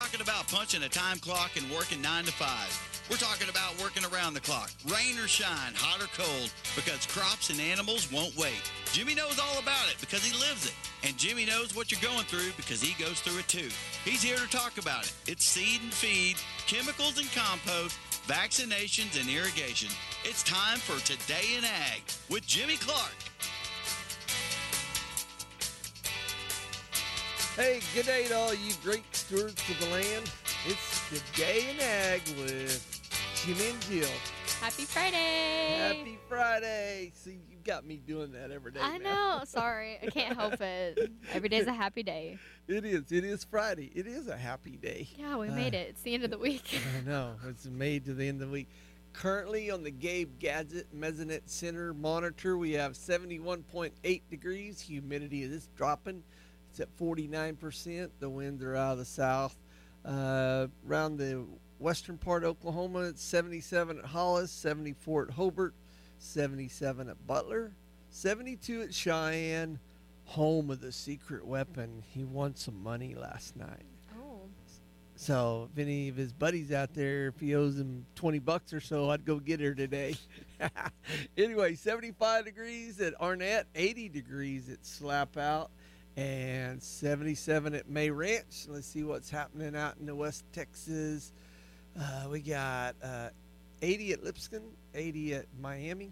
talking about punching a time clock and working 9 to 5. We're talking about working around the clock, rain or shine, hot or cold, because crops and animals won't wait. Jimmy knows all about it because he lives it. And Jimmy knows what you're going through because he goes through it too. He's here to talk about it. It's seed and feed, chemicals and compost, vaccinations and irrigation. It's time for Today in Ag with Jimmy Clark. Hey, good day to all you great stewards of the land. It's Today in Ag with Jimmy and Jill. Happy Friday! Happy Friday! See, you got me doing that every day I now. know. Sorry. I can't help it. Every day's a happy day. It is. It is Friday. It is a happy day. Yeah, we made it. It's the end of the week. I know. It's made to the end of the week. Currently on the Gabe Gadget Mesonet Center monitor, we have 71.8 degrees. Humidity is dropping. It's at 49%. The winds are out of the south. Around the western part of Oklahoma, it's 77 at Hollis, 74 at Hobart, 77 at Butler, 72 at Cheyenne, home of the secret weapon. He won some money last night. Oh. So if any of his buddies out there, if he owes him $20 or so, I'd go get her today. Anyway, 75 degrees at Arnett, 80 degrees at Slap Out, and 77 at May Ranch. Let's see what's happening out in the West Texas. We got 80 at Lipscomb, 80 at Miami,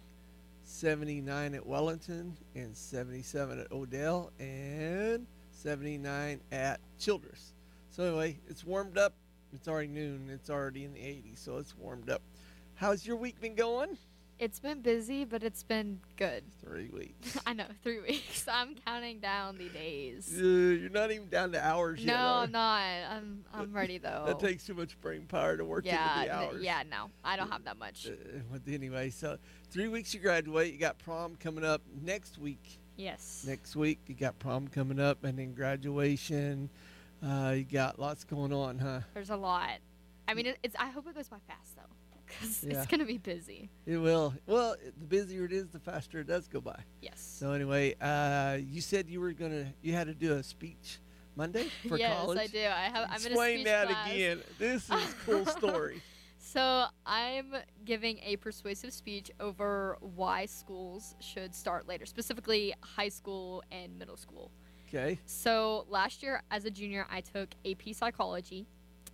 79 at Wellington, and 77 at Odell, and 79 at Childress. So anyway, it's warmed up. It's already noon. It's already in the 80s, so it's warmed up. How's your week been going? It's been busy, but it's been good. 3 weeks. I know, 3 weeks. I'm counting down the days. You're not even down to hours yet. No, are I'm you? not. I'm ready though. That takes too much brain power to work into the hours. No, I don't have that much. But anyway, so 3 weeks you graduate. You got prom coming up next week. Yes. Next week you got prom coming up, and then graduation. You got lots going on, huh? There's a lot. I mean, I hope it goes by fast though, because Yeah. it's gonna be busy. It will. Well, the busier it is, the faster it does go by. Yes. So anyway, you said you had to do a speech Monday for yes, college. I do. I'm in a Explain speech that class. again. This is a cool story. So I'm giving a persuasive speech over why schools should start later, specifically high school and middle school. Okay. So last year as a junior, I took AP Psychology,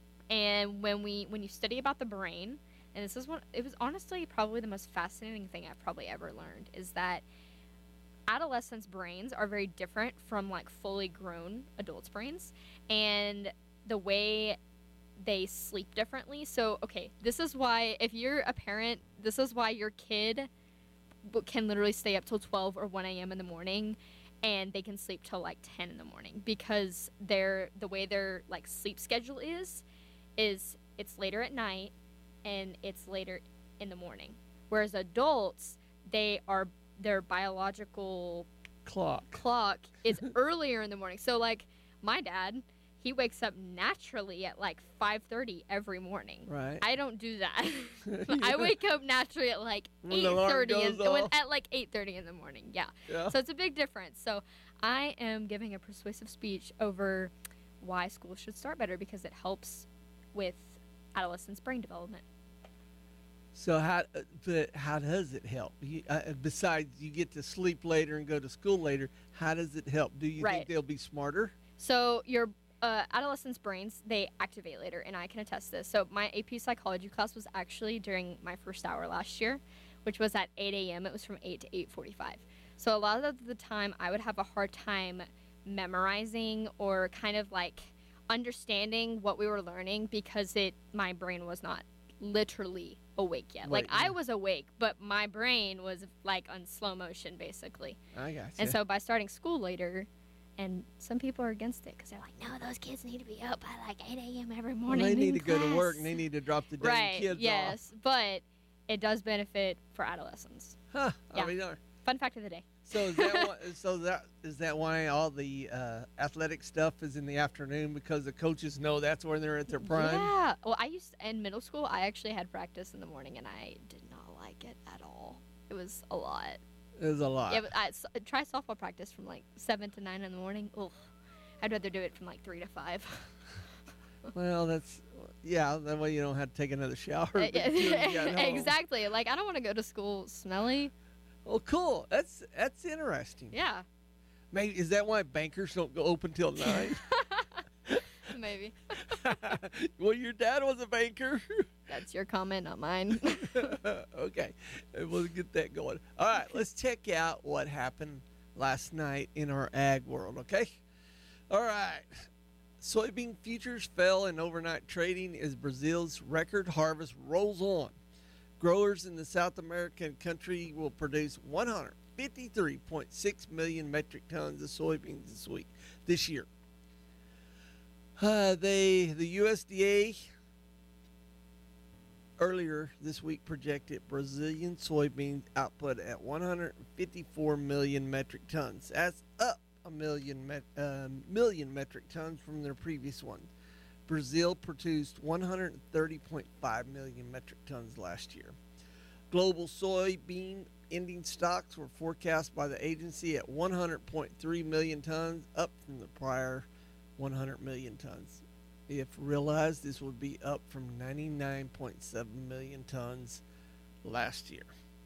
and when you study about the brain, and it was honestly probably the most fascinating thing I've probably ever learned, is that adolescents' brains are very different from like fully grown adults' brains, and the way they sleep differently. So, okay, this is why if you're a parent, this is why your kid can literally stay up till 12 or 1 a.m. in the morning, and they can sleep till like 10 in the morning, because the way their like sleep schedule is it's later at night and it's later in the morning. Whereas adults, their biological clock is earlier in the morning. So like my dad, he wakes up naturally at like 5:30 every morning. Right. I don't do that. I wake up naturally at like When the alarm 8:30 goes off. at like 8:30 in the morning. Yeah. Yeah. So it's a big difference. So I am giving a persuasive speech over why school should start better, because it helps with adolescents' brain development. So how does it help? Besides you get to sleep later and go to school later, how does it help? Do you think Right. they'll be smarter? So your adolescents' brains, they activate later, and I can attest this. So my AP Psychology class was actually during my first hour last year, which was at 8 a.m. It was from 8 to 8:45. So a lot of the time I would have a hard time memorizing or kind of like understanding what we were learning, because my brain was not literally awake yet. Right, Like I yeah. was awake, but my brain was like on slow motion basically. I got you. And so by starting school later, and some people are against it because they're like, no, those kids need to be up by like 8 a.m. every morning. they need in to go to work and class." they need to drop the damn Right, kids yes. But it does benefit for adolescents. off. Huh. Yeah. I mean, Fun fact of the day. so is that why all the athletic stuff is in the afternoon, because the coaches know that's when they're at their prime? Yeah. Well, in middle school, I actually had practice in the morning, and I did not like it at all. It was a lot. There's a lot. Yeah, but try softball practice from like 7 to 9 in the morning. Ugh. I'd rather do it from like 3 to 5. Well, that way you don't have to take another shower. Yeah, Exactly. Like, I don't want to go to school smelly. Oh, cool. That's interesting. Yeah, Maybe is that why bankers don't go open till 9? maybe. Well, your dad was a banker. That's your comment, not mine. Okay, we'll get that going. All right, let's check out what happened last night in our ag world, okay? All right. Soybean futures fell in overnight trading as Brazil's record harvest rolls on. Growers in the South American country will produce 153.6 million metric tons of soybeans this year. The USDA earlier this week projected Brazilian soybean output at 154 million metric tons. That's up a million metric tons from their previous one. Brazil produced 130.5 million metric tons last year. Global soybean ending stocks were forecast by the agency at 100.3 million tons, up from the prior 100 million tons. If realized, this would be up from 99.7 million tons last year.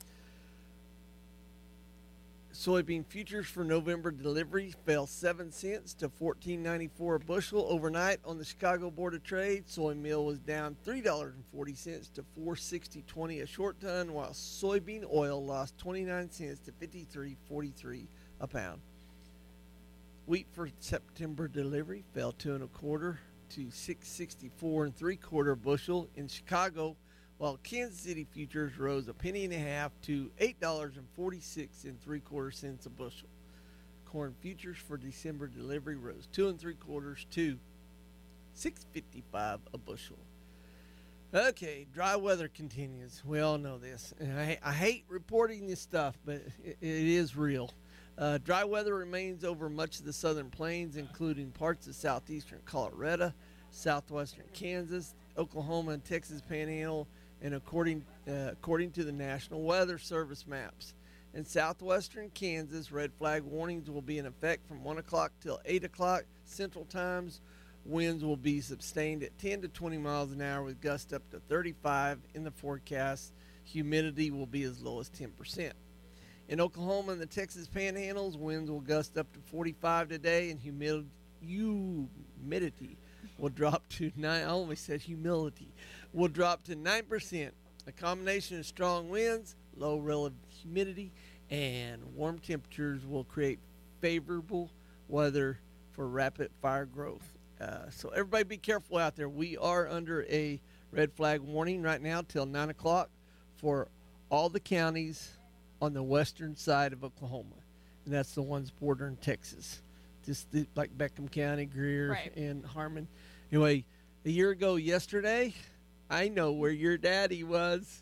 Soybean futures for November delivery fell 7 cents to $14.94 a bushel overnight on the Chicago Board of Trade. Soy meal was down $3.40 to $4.60.20 a short ton, while soybean oil lost 29 cents to $53.43 a pound. Wheat for September delivery fell 2 1/4 to $6.64 3/4 a bushel in Chicago, while Kansas City futures rose 1 1/2 to $8.46 3/4 a bushel. Corn futures for December delivery rose 2 3/4 to $6.55 a bushel. Okay, dry weather continues. We all know this, and I hate reporting this stuff, but it is real. Dry weather remains over much of the southern plains, including parts of southeastern Colorado, southwestern Kansas, Oklahoma, and Texas Panhandle, and according to the National Weather Service maps. In southwestern Kansas, red flag warnings will be in effect from 1 o'clock till 8 o'clock Central Times. Winds will be sustained at 10 to 20 miles an hour with gusts up to 35 in the forecast. Humidity will be as low as 10%. In Oklahoma and the Texas Panhandles, winds will gust up to 45 today, and humidity will drop to 9. I always said humility will drop to 9%. A combination of strong winds, low relative humidity, and warm temperatures will create favorable weather for rapid fire growth. So everybody be careful out there. We are under a red flag warning right now till 9 o'clock for all the counties on the western side of Oklahoma, and that's the ones bordering Texas, just like Beckham County, Greer, Right. and Harmon. Anyway, a year ago yesterday, I know where your daddy was.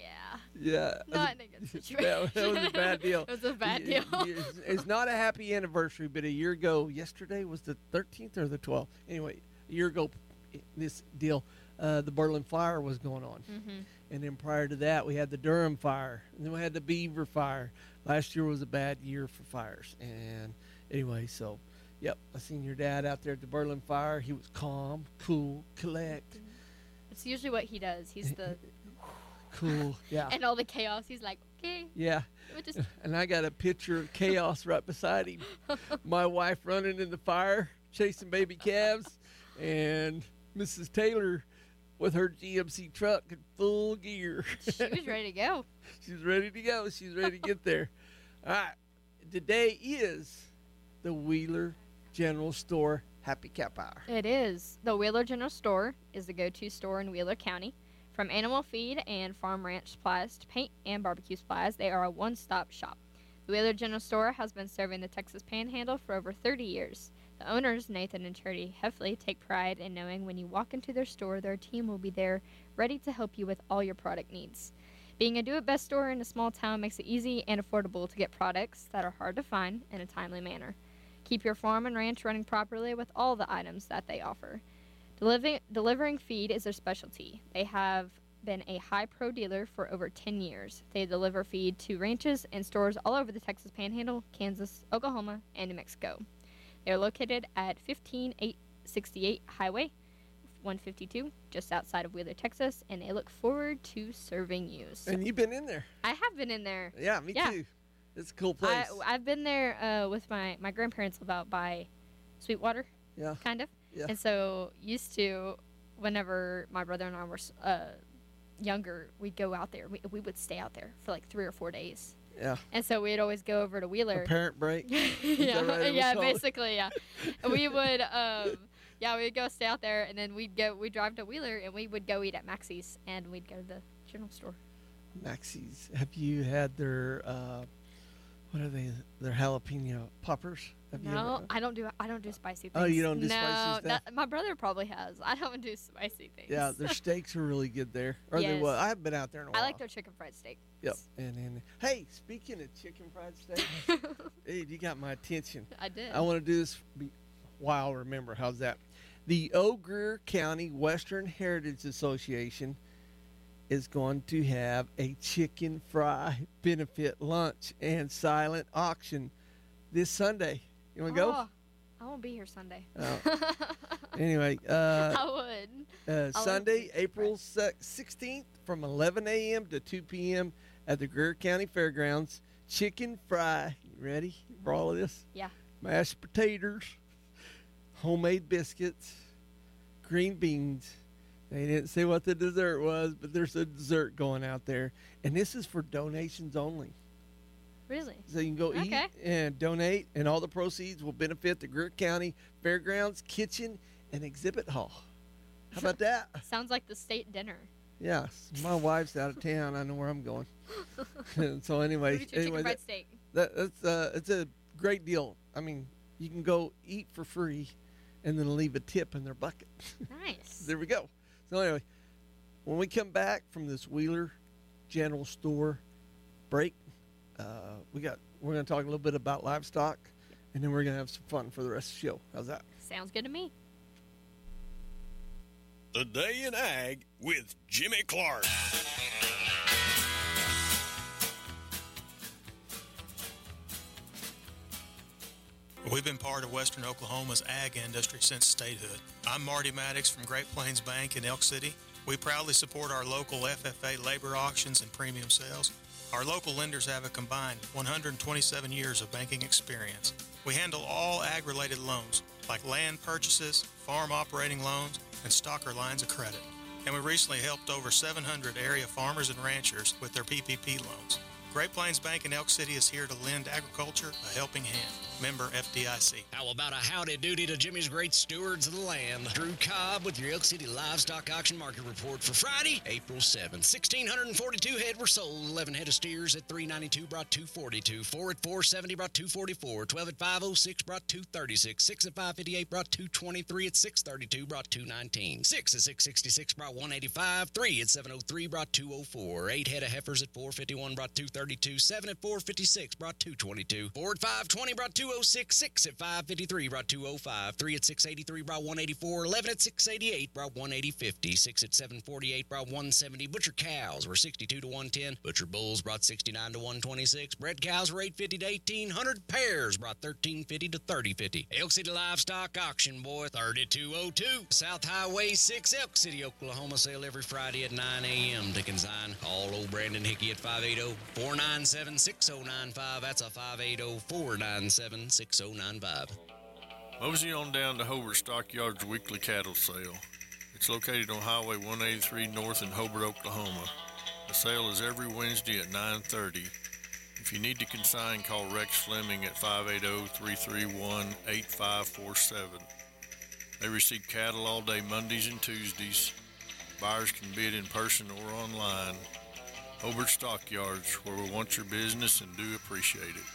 Yeah. Not in a good situation. That was a bad deal. It was a bad deal. It's not a happy anniversary, but a year ago yesterday was the 13th or the 12th. Anyway, a year ago, this deal, the Berlin fire was going on. Mm-hmm. And then prior to that, we had the Durham fire. And then we had the Beaver fire. Last year was a bad year for fires. And anyway, so, yep, I seen your dad out there at the Berlin fire. He was calm, cool, collect. It's usually what he does. He's the Cool, yeah. and all the chaos. He's like, okay, Yeah. we'll just And I got a picture of chaos right beside him. My wife running in the fire, chasing baby calves, and Mrs. Taylor with her GMC truck in full gear. she was ready to go. She's ready to go. She's ready to get there. All right. Today is the Wheeler General Store Happy Cap Hour. It is. The Wheeler General Store is the go-to store in Wheeler County. From animal feed and farm ranch supplies to paint and barbecue supplies, they are a one-stop shop. The Wheeler General Store has been serving the Texas Panhandle for over 30 years. The owners, Nathan and Charity Heffley, take pride in knowing when you walk into their store, their team will be there ready to help you with all your product needs. Being a do-it-best store in a small town makes it easy and affordable to get products that are hard to find in a timely manner. Keep your farm and ranch running properly with all the items that they offer. Delivering feed is their specialty. They have been a high pro dealer for over 10 years. They deliver feed to ranches and stores all over the Texas Panhandle, Kansas, Oklahoma, and New Mexico. They are located at 15868 Highway 152, just outside of Wheeler, Texas, and they look forward to serving you. So And you've been in there. I have been in there. Yeah, me too. It's a cool place. I've been there with my grandparents live out by Sweetwater, yeah. kind of. Yeah. And so used to, whenever my brother and I were younger, we'd go out there. We would stay out there for like 3 or 4 days. Yeah. And so we'd always go over to Wheeler. A parent break. Yeah, right it was yeah, called? basically, yeah. And we would, we'd go stay out there, and then we'd drive to Wheeler, and we would go eat at Maxie's, and we'd go to the general store. Maxie's. Have you had their what are they? Their jalapeno poppers? Have you No, ever- I don't do spicy things. Oh, you don't do no, spicy stuff? my brother probably has. I don't do spicy things. Yeah, their steaks are really good there. Or they Yes. was. I haven't been out there in a while. I like their chicken fried steak. Yep. And hey, speaking of chicken fried steak, hey, you got my attention. I did. I want to do this while I'll remember. How's that? The Eau Greer County Western Heritage Association is going to have a chicken fry benefit lunch and silent auction this Sunday. You want to go? Oh, I won't be here Sunday. Oh. Anyway, I would. Sunday, chicken April 16th from 11 a.m. to 2 p.m. at the Greer County Fairgrounds. Chicken fry. You ready for all of this? Yeah. Mashed potatoes, homemade biscuits, green beans. They didn't say what the dessert was, but there's a dessert going out there. And this is for donations only. Really? So you can go eat Okay. and donate, and all the proceeds will benefit the Greer County Fairgrounds Kitchen and Exhibit Hall. How about that? Sounds like the state dinner. Yeah, my wife's out of town. I know where I'm going. So anyway, Maybe chicken fried steak. that's it's a great deal. I mean, you can go eat for free, and then leave a tip in their bucket. Nice. There we go. So anyway, when we come back from this Wheeler General Store break, we're going to talk a little bit about livestock, and then we're going to have some fun for the rest of the show. How's that? Sounds good to me. The Day in Ag with Jimmy Clark. We've been part of Western Oklahoma's ag industry since statehood. I'm Marty Maddox from Great Plains Bank in Elk City. We proudly support our local FFA labor auctions and premium sales. Our local lenders have a combined 127 years of banking experience. We handle all ag-related loans, like land purchases, farm operating loans, and stocker lines of credit. And we recently helped over 700 area farmers and ranchers with their PPP loans. Great Plains Bank in Elk City is here to lend agriculture a helping hand. Member FDIC. How about a howdy doody to Jimmy's great stewards of the land? Drew Cobb with your Elk City Livestock Auction Market Report for Friday, April 7th. 1,642 head were sold. 11 head of steers at $392 brought $242. 4 at $470 brought $244. 12 at $506 brought $236. 6 at $558 brought $223. At $632 brought $219. 6 at $666 brought $185. 3 at $703 brought $204. 8 head of heifers at $451 brought $232. 7 at $456 brought $222. 4 at $520 brought $206. 6 at $553 brought $205. 3 at $683 brought $184. 11 at $688 brought $180.50. 6 at $748 brought $170. Butcher cows were $62 to $110. Butcher bulls brought $69 to $126. Bred cows were $850 to $1,800. Pairs brought $13.50 to $30.50. Elk City Livestock Auction, boy, 3202 South Highway 6, Elk City, Oklahoma. Sale every Friday at 9 a.m. to consign. Call old Brandon Hickey at 580-497-6095. That's a 580-497-6095. Mosey on down to Hobart Stockyards weekly cattle sale. It's located on Highway 183 North in Hobart, Oklahoma. The sale is every Wednesday at 9:30. If you need to consign, call Rex Fleming at 580-331-8547. They receive cattle all day Mondays and Tuesdays. Buyers can bid in person or online. Hobart Stockyards, where we want your business and do appreciate it.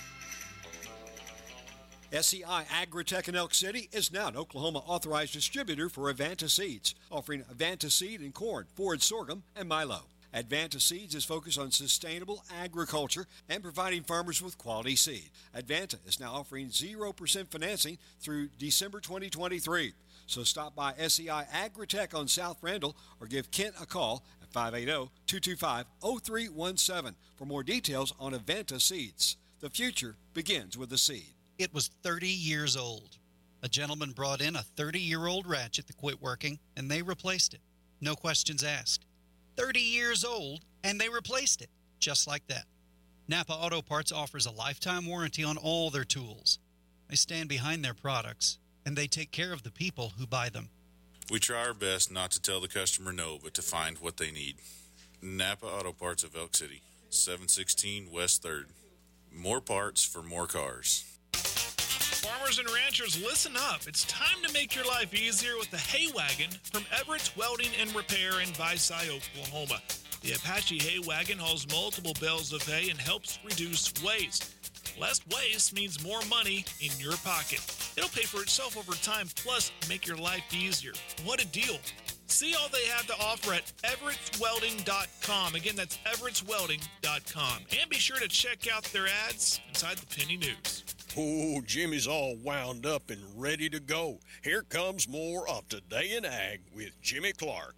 SCI Agritech in Elk City is now an Oklahoma authorized distributor for Advanta Seeds, offering Advanta Seed in corn, forage sorghum, and milo. Advanta Seeds is focused on sustainable agriculture and providing farmers with quality seed. Advanta is now offering 0% financing through December 2023. So stop by SCI Agritech on South Randall or give Kent a call at 580-225-0317 for more details on Advanta Seeds. The future begins with the seed. It was 30 years old. A gentleman brought in a 30-year-old ratchet that quit working, and they replaced it. No questions asked. 30 years old, and they replaced it, just like that. Napa Auto Parts offers a lifetime warranty on all their tools. They stand behind their products, and they take care of the people who buy them. We try our best not to tell the customer no, but to find what they need. Napa Auto Parts of Elk City, 716 West 3rd. More parts for more cars. Farmers and ranchers, listen up. It's time to make your life easier with the Hay Wagon from Everett's Welding and Repair in Visay, Oklahoma. The Apache Hay Wagon hauls multiple bales of hay and helps reduce waste. Less waste means more money in your pocket. It'll pay for itself over time, plus make your life easier. What a deal. See all they have to offer at everettswelding.com. Again, that's everettswelding.com. And be sure to check out their ads inside the Penny News. Oh, Jimmy's all wound up and ready to go. Here comes more of Today in Ag with Jimmy Clark.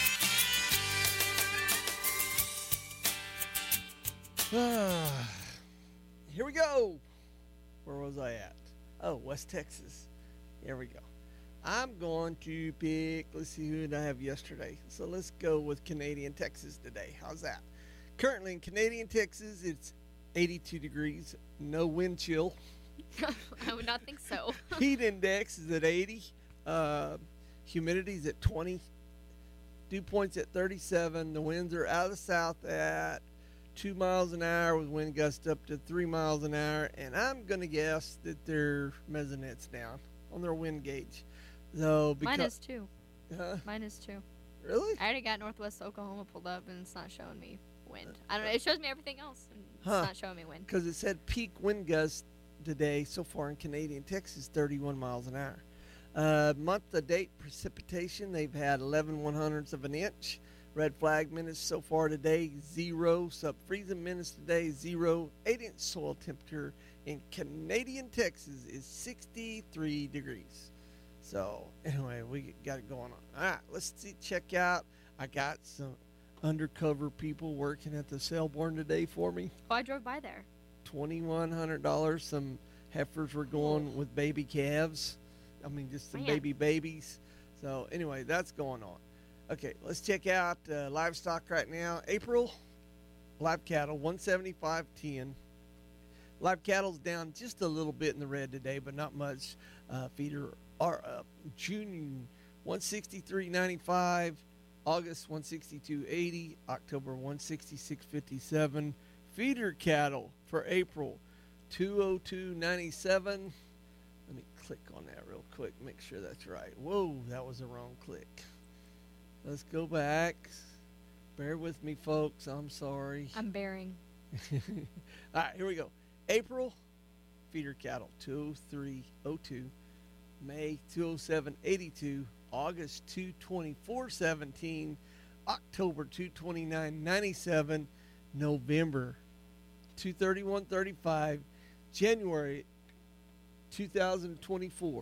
Here we go. Where was I at? Oh, West Texas. Here we go. I'm going to pick, let's see who did I have yesterday. So let's go with Canadian Texas today. How's that? Currently in Canadian Texas, it's 82 degrees, no wind chill. I would not think so. Heat index is at 80. Humidity is at 20. Dew point's at 37. The winds are out of the south at 2 miles an hour with wind gusts up to 3 miles an hour. And I'm going to guess that their measurements down on their wind gauge. So Mine is 2. Huh? Mine is 2. Really? I already got Northwest Oklahoma pulled up, and it's not showing me wind. I don't know. It shows me everything else, and it's not showing me wind. Because it said peak wind gusts today so far in Canadian Texas, 31 miles an hour. Month-to-date precipitation, they've had 11/100ths of an inch. Red flag minutes so far today, 0. Sub-freezing minutes today, 0. 8-inch soil temperature in Canadian Texas is 63 degrees. So, anyway, we got it going on. All right, let's check out. I got some undercover people working at the Selborne today for me. Oh, I drove by there. $2,100. Some heifers were going with baby calves. I mean, just some babies. So, anyway, that's going on. Okay, let's check out livestock right now. April, live cattle, 175.10. Live cattle's down just a little bit in the red today, but not much. Feeder are up. June, 163.95. August, 162.80. October, 166.57. Feeder cattle for April, 202.97. Let me click on that real quick, make sure that's right. Whoa, that was a wrong click. Let's go back. Bear with me, folks. I'm sorry. I'm bearing. All right, here we go. April, feeder cattle, 203.02. May, 207.82. August, 224.17. October, 229.97. November, 231.35. January, 2024,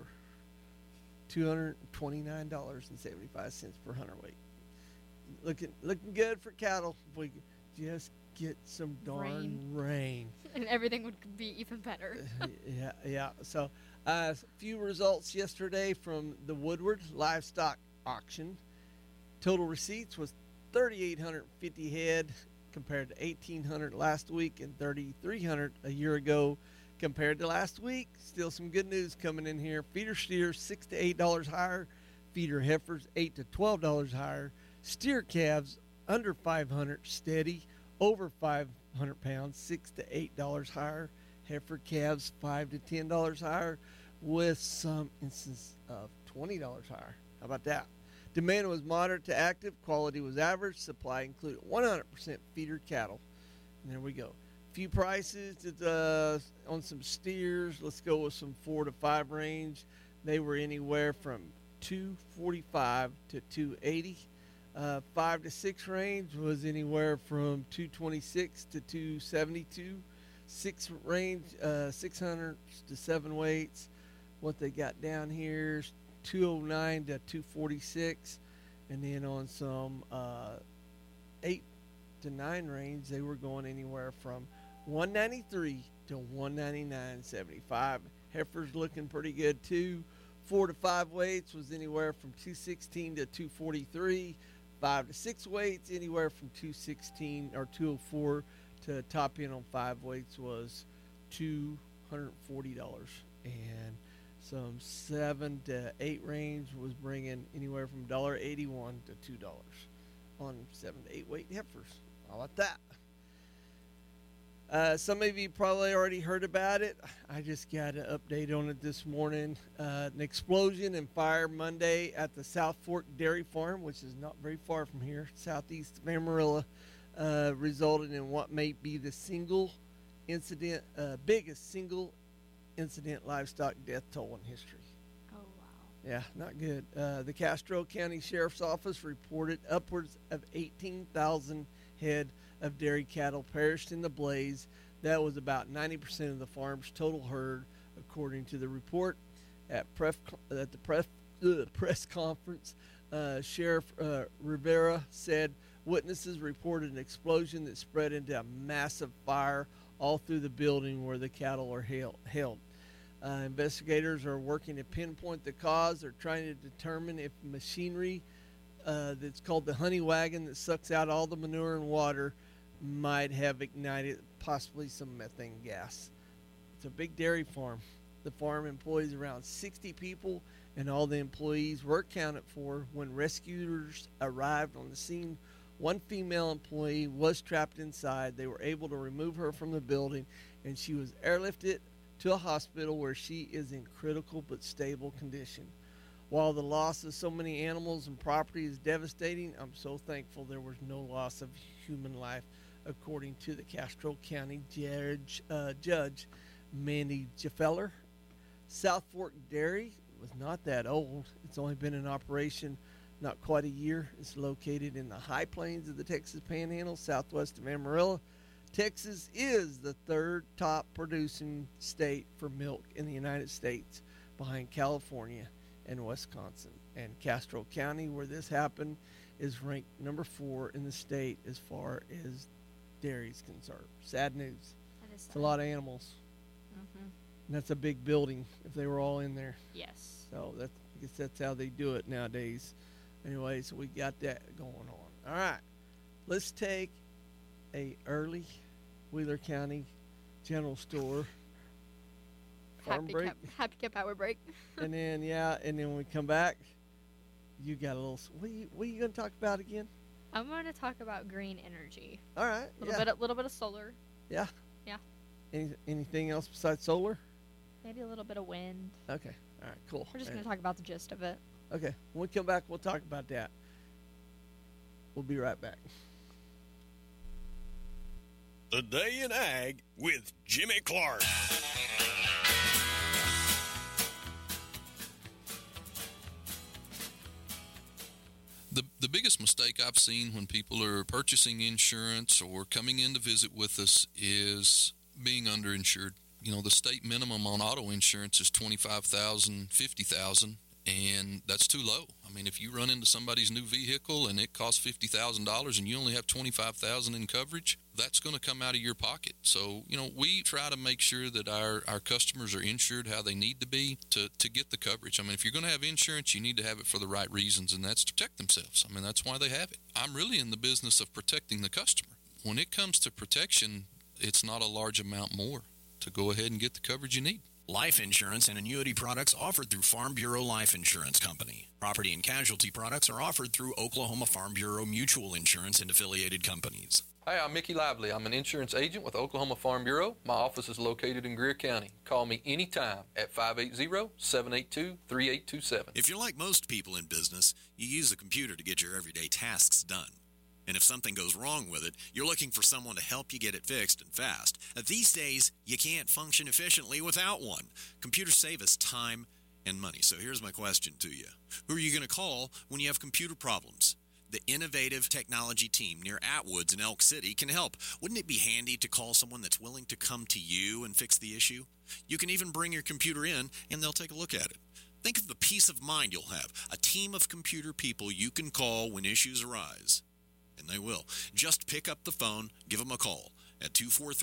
$229.75 per hundredweight. Looking good for cattle. If we just get some darn rain. And everything would be even better. Yeah. So, a few results yesterday from the Woodward Livestock Auction. Total receipts was 3,850 head compared to 1,800 last week and 3,300 a year ago compared to last week. Still some good news coming in here. Feeder steers $6 to $8 higher. Feeder heifers $8 to $12 higher. Steer calves under 500 steady. Over 500 pounds, $6 to $8 higher. Heifer calves $5 to $10 higher, with some instances of $20 higher. How about that? Demand was moderate to active. Quality was average. Supply included 100% feeder cattle. And there we go. Few prices on some steers. Let's go with some 4 to 5 range. They were anywhere from $245 to $280. 5 to 6 range was anywhere from $226 to $272. 6 range, 600 to 7 weights. What they got down here is $209 to $246, and then on some 8 to 9 range, they were going anywhere from $193 to $199.75. Heifers looking pretty good too. 4 to 5 weights was anywhere from 216 to 243. 5 to 6 weights anywhere from 216 or 204 to top end on 5 weights was $240. And some 7 to 8 range was bringing anywhere from $1.81 to $2 on 7 to 8 weight heifers. How about that? Some of you probably already heard about it. I just got an update on it this morning. An explosion and fire Monday at the South Fork Dairy Farm, which is not very far from here, southeast of Amarillo, resulted in what may be the biggest single incident livestock death toll in history. Oh, wow. Yeah, not good. The Castro County Sheriff's Office reported upwards of 18,000 head of dairy cattle perished in the blaze. That was about 90% of the farm's total herd, according to the report. At the press conference, Sheriff Rivera said witnesses reported an explosion that spread into a massive fire all through the building where the cattle are held. Investigators are working to pinpoint the cause. They're trying to determine if machinery that's called the honey wagon that sucks out all the manure and water might have ignited possibly some methane gas. It's a big dairy farm. The farm employs around 60 people, and all the employees were accounted for. When rescuers arrived on the scene, one female employee was trapped inside. They were able to remove her from the building, and she was airlifted to a hospital where she is in critical but stable condition. While the loss of so many animals and property is devastating, I'm so thankful there was no loss of human life, according to the Castro County Judge Mandy Jaffeller. South Fork Dairy was not that old. It's only been in operation not quite a year. It's located in the high plains of the Texas Panhandle, southwest of Amarillo. Texas is the third top producing state for milk in the United States, behind California and Wisconsin. And Castro County, where this happened, is ranked number 4 in the state as far as dairy is concerned. Sad news. It's a lot of animals. Mm-hmm. And that's a big building if they were all in there. Yes. So I guess that's how they do it nowadays. Anyway, so we got that going on. All right. Let's take a early Wheeler County general store farm break. Happy Cap Hour break. And then when we come back, you got a little. What are you going to talk about again? I'm going to talk about green energy. All right. Little bit of solar. Yeah. Yeah. Anything else besides solar? Maybe a little bit of wind. Okay. All right. Cool. We're just going to talk about the gist of it. Okay. When we come back, we'll talk about that. We'll be right back. The Day in Ag with Jimmy Clark. The biggest mistake I've seen when people are purchasing insurance or coming in to visit with us is being underinsured. You know, the state minimum on auto insurance is $25,000, $50,000, and that's too low. I mean, if you run into somebody's new vehicle and it costs $50,000 and you only have $25,000 in coverage, that's going to come out of your pocket. So, you know, we try to make sure that our customers are insured how they need to be to get the coverage. I mean, if you're going to have insurance, you need to have it for the right reasons, and that's to protect themselves. I mean, that's why they have it. I'm really in the business of protecting the customer. When it comes to protection, it's not a large amount more to go ahead and get the coverage you need. Life insurance and annuity products offered through Farm Bureau Life Insurance Company. Property and casualty products are offered through Oklahoma Farm Bureau Mutual Insurance and affiliated companies. Hi, I'm Mickey Lively. I'm an insurance agent with Oklahoma Farm Bureau. My office is located in Greer County. Call me anytime at 580-782-3827. If you're like most people in business, you use a computer to get your everyday tasks done. And if something goes wrong with it, you're looking for someone to help you get it fixed and fast. These days, you can't function efficiently without one. Computers save us time and money. So here's my question to you. Who are you going to call when you have computer problems? The innovative technology team near Atwoods in Elk City can help. Wouldn't it be handy to call someone that's willing to come to you and fix the issue? You can even bring your computer in and they'll take a look at it. Think of the peace of mind you'll have. A team of computer people you can call when issues arise. And they will. Just pick up the phone, give them a call at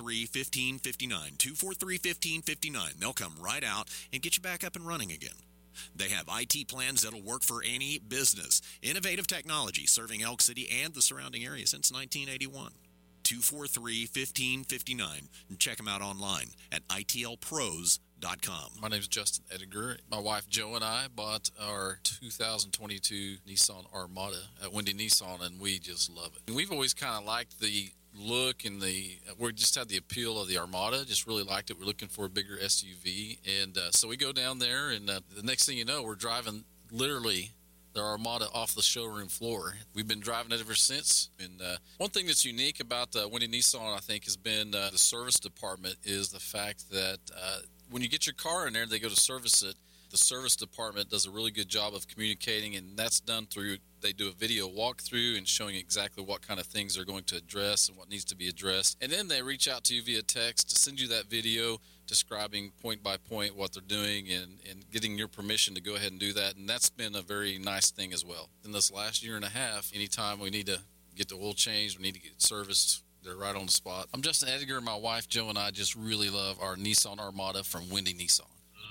243-1559, 243-1559. They'll come right out and get you back up and running again. They have IT plans that'll work for any business. Innovative technology serving Elk City and the surrounding area since 1981. 243-1559. Check them out online at itlpros.com. My name is Justin Edgar. My wife Jo and I bought our 2022 Nissan Armada at Wendy Nissan, and we just love it. And we've always kind of liked the look and we just had the appeal of the Armada, just really liked it. We're looking for a bigger SUV, and so we go down there, and the next thing you know, we're driving literally the Armada off the showroom floor. We've been driving it ever since. And one thing that's unique about Wendy Nissan, I think, has been the service department, is the fact that when you get your car in there, they go to service it. The service department does a really good job of communicating, and that's done through, they do a video walkthrough and showing exactly what kind of things they're going to address and what needs to be addressed. And then they reach out to you via text to send you that video describing point by point what they're doing and getting your permission to go ahead and do that. And that's been a very nice thing as well. In this last year and a half, anytime we need to get the oil changed, we need to get serviced, they're right on the spot. I'm Justin Edgar, and my wife Jo and I just really love our Nissan Armada from Wendy Nissan.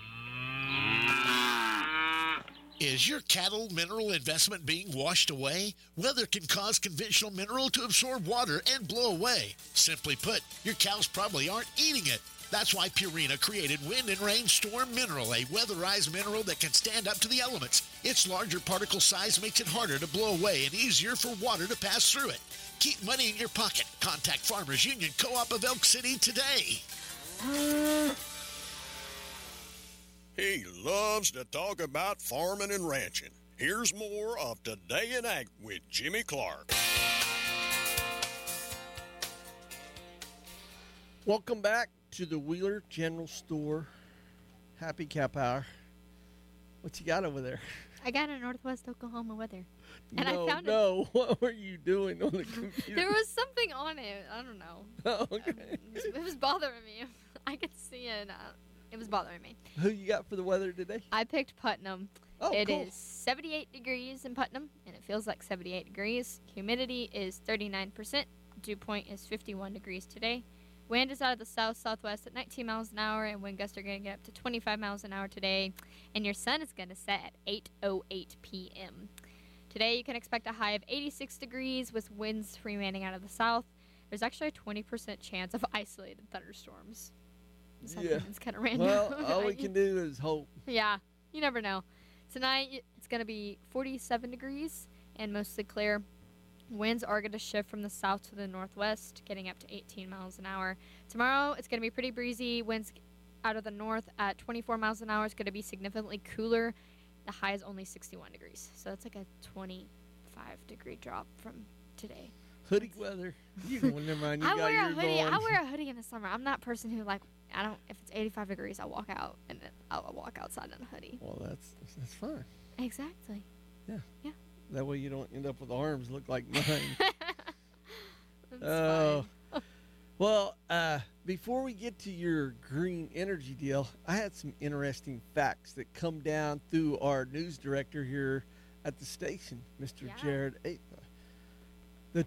Is your cattle mineral investment being washed away? Weather can cause conventional mineral to absorb water and blow away. Simply put, your cows probably aren't eating it. That's why Purina created Wind and Rain Storm Mineral, a weatherized mineral that can stand up to the elements. Its larger particle size makes it harder to blow away and easier for water to pass through it. Keep money in your pocket. Contact Farmers Union Co-op of Elk City today. He loves to talk about farming and ranching. Here's more of Today in Ag with Jimmy Clark. Welcome back to the Wheeler General Store. Happy Cap Hour. What you got over there? I got a Northwest Oklahoma weather. And no, I found it. What were you doing on the computer? There was something on it. I don't know. Oh, okay. It was bothering me. I could see it. It was bothering me. Who you got for the weather today? I picked Putnam. Oh, It cool. is 78 degrees in Putnam, and it feels like 78 degrees. Humidity is 39%. Dew point is 51 degrees today. Wind is out of the south-southwest at 19 miles an hour, and wind gusts are going to get up to 25 miles an hour today. And your sun is going to set at 8:08 p.m. Today, you can expect a high of 86 degrees with winds remaining out of the south. There's actually a 20% chance of isolated thunderstorms. It's kind of random. Well, all we can do is hope. Yeah, you never know. Tonight, it's going to be 47 degrees and mostly clear. Winds are going to shift from the south to the northwest, getting up to 18 miles an hour. Tomorrow, it's going to be pretty breezy. Winds out of the north at 24 miles an hour. It's going to be significantly cooler. The high is only 61 degrees. So that's like a 25-degree drop from today. Hoodie weather. You don't never mind. You I got wear a yours hoodie. on. I wear a hoodie in the summer. I'm that person who if it's 85 degrees, I'll walk out and I'll walk outside in a hoodie. Well, that's fine. Exactly. Yeah. Yeah. That way you don't end up with arms look like mine. That's Oh. Well, before we get to your green energy deal, I had some interesting facts that come down through our news director here at the station, Mr. Jared Aitha. The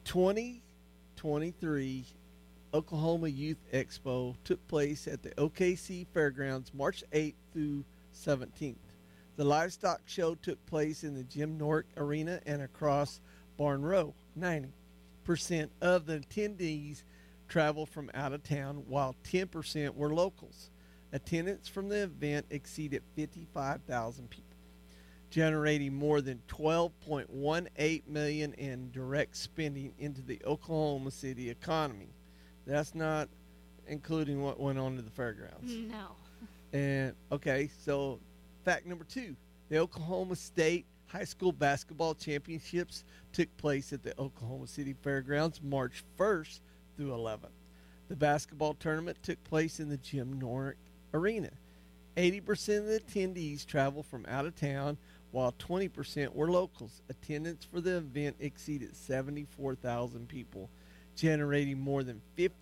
2023 Oklahoma Youth Expo took place at the OKC Fairgrounds March 8th through 17th. The livestock show took place in the Jim Norick Arena and across Barn Row. 90% of the attendees traveled from out of town, while 10% were locals. Attendance from the event exceeded 55,000 people, generating more than $12.18 million in direct spending into the Oklahoma City economy. That's not including what went on to the fairgrounds. No. And okay, so fact number 2, the Oklahoma State High School Basketball Championships took place at the Oklahoma City Fairgrounds March 1st through 11th. The basketball tournament took place in the Jim Norick Arena. 80% of the attendees traveled from out of town, while 20% were locals. Attendance for the event exceeded 74,000 people, generating more than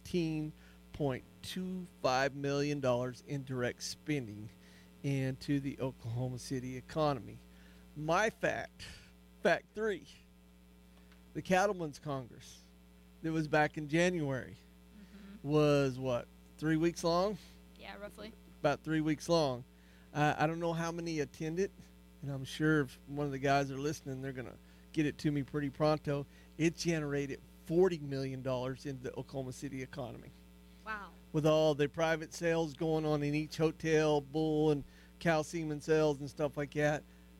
$15.25 million in direct spending into the Oklahoma City economy. My fact 3, the Cattlemen's Congress that was back in January was what, 3 weeks long? Yeah, roughly. About 3 weeks long. I don't know how many attended, and I'm sure if one of the guys are listening, they're going to get it to me pretty pronto. It generated $40 million into the Oklahoma City economy. Wow. With all the private sales going on in each hotel, bull and cow semen sales and stuff like that.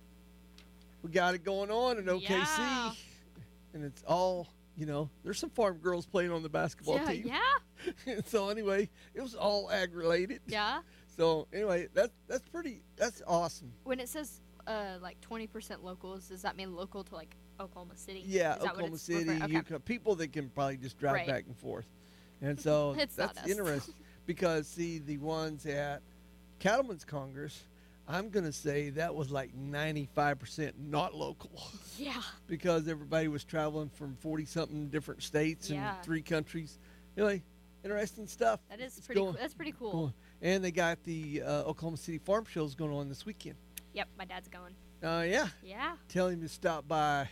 We got it going on in OKC. Yeah. And it's all, there's some farm girls playing on the basketball team. Yeah. So anyway, it was all ag related. Yeah. So anyway, that's awesome. When it says like 20% locals, does that mean local to like Oklahoma City? Yeah, Is that what Oklahoma it's City, referring- okay. Yukon, people that can probably just drive Right. back and forth. And so It's not that's us. interesting because, see, the ones at Cattlemen's Congress, I'm going to say that was like 95% not local. Yeah. Because everybody was traveling from 40-something different states Yeah. and 3 countries. Anyway, interesting stuff. That is It's pretty. going- That's pretty cool. going. And they got the Oklahoma City Farm Shows going on this weekend. Yep, my dad's going. Yeah. Yeah. Tell him to stop by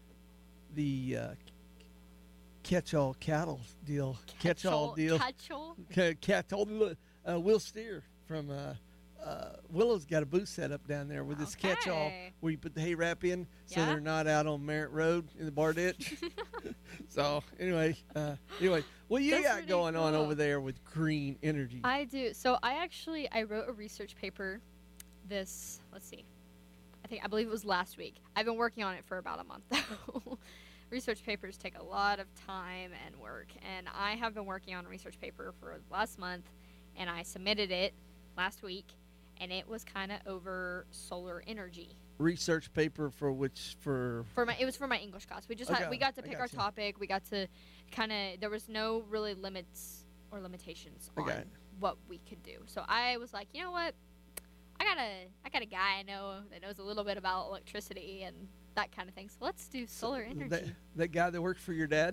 the catch-all cattle deal. Catch-all deal. Catch-all? Will Steer from Willow's got a booth set up down there with this catch-all Okay. where you put the hay wrap in so Yeah. they're not out on Merritt Road in the bar ditch. So anyway, what you That's got pretty going on cool. over there with green energy? I do. So I wrote a research paper. Let's see. I believe it was last week. I've been working on it for about a month though. Research papers take a lot of time and work, and I have been working on a research paper for the last month, and I submitted it last week, and it was kind of over solar energy. Research paper for It was for my English class. We just Okay, we got to I pick gotcha. our topic. We got to there was no really limits or limitations on Okay. what we could do. So I was like, you know what? I got a guy I know that knows a little bit about electricity and that kind of thing. So let's do solar energy. that guy that works for your dad?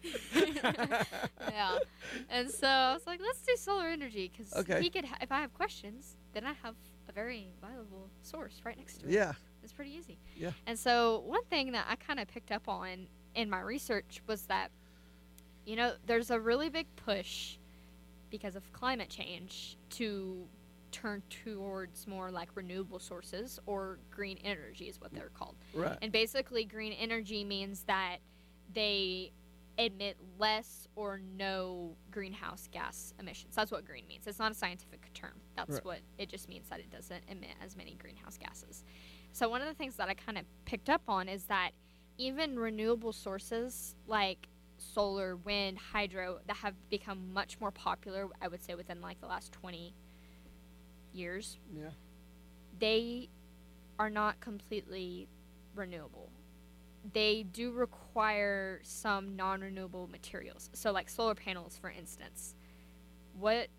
Yeah. And so I was like, let's do solar energy because Okay. he could. If I have questions, then I have a very valuable source right next to it. Yeah. It's pretty easy. Yeah. And so one thing that I kind of picked up on in my research was that, there's a really big push because of climate change to turn towards more like renewable sources, or green energy is what they're called. Right. And basically green energy means that they emit less or no greenhouse gas emissions. That's what green means. It's not a scientific term. That's Right. what it just means, that it doesn't emit as many greenhouse gases. So one of the things that I kind of picked up on is that even renewable sources like solar, wind, hydro, that have become much more popular, I would say within like the last 20 years, Yeah. they are not completely renewable. They do require some non-renewable materials. So like solar panels, for instance. What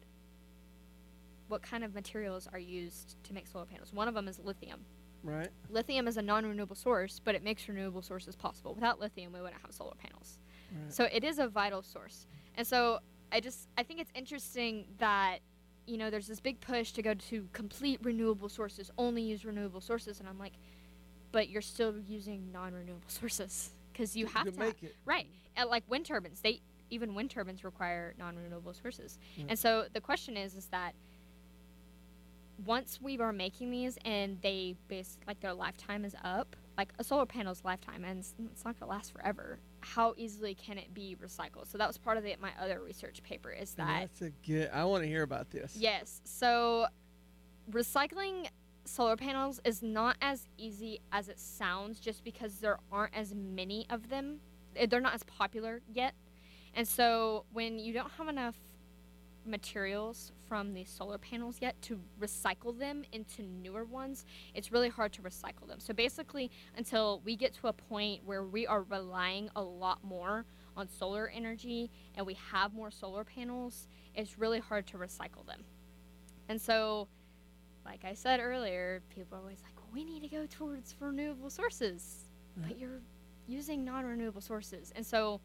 kind of materials are used to make solar panels? One of them is lithium. Right. Lithium is a non-renewable source, but it makes renewable sources possible. Without lithium, we wouldn't have solar panels. Right. So it is a vital source. And so I think it's interesting that, there's this big push to go to complete renewable sources, only use renewable sources. And I'm like, but you're still using non-renewable sources because you have to make it. Right. And like wind turbines, even wind turbines require non-renewable sources. Yeah. And so the question is that once we are making these and they their lifetime is up, like a solar panel's lifetime, and it's not gonna last forever, how easily can it be recycled? So that was part of my other research paper, is that I want to hear about this. yes, so recycling solar panels is not as easy as it sounds, just because there aren't as many of them. They're not as popular yet. And so when you don't have enough materials from these solar panels yet to recycle them into newer ones, it's really hard to recycle them. So basically, until we get to a point where we are relying a lot more on solar energy and we have more solar panels, it's really hard to recycle them. And so, like I said earlier, people are always like, well, we need to go towards renewable sources, but you're using non-renewable sources. And so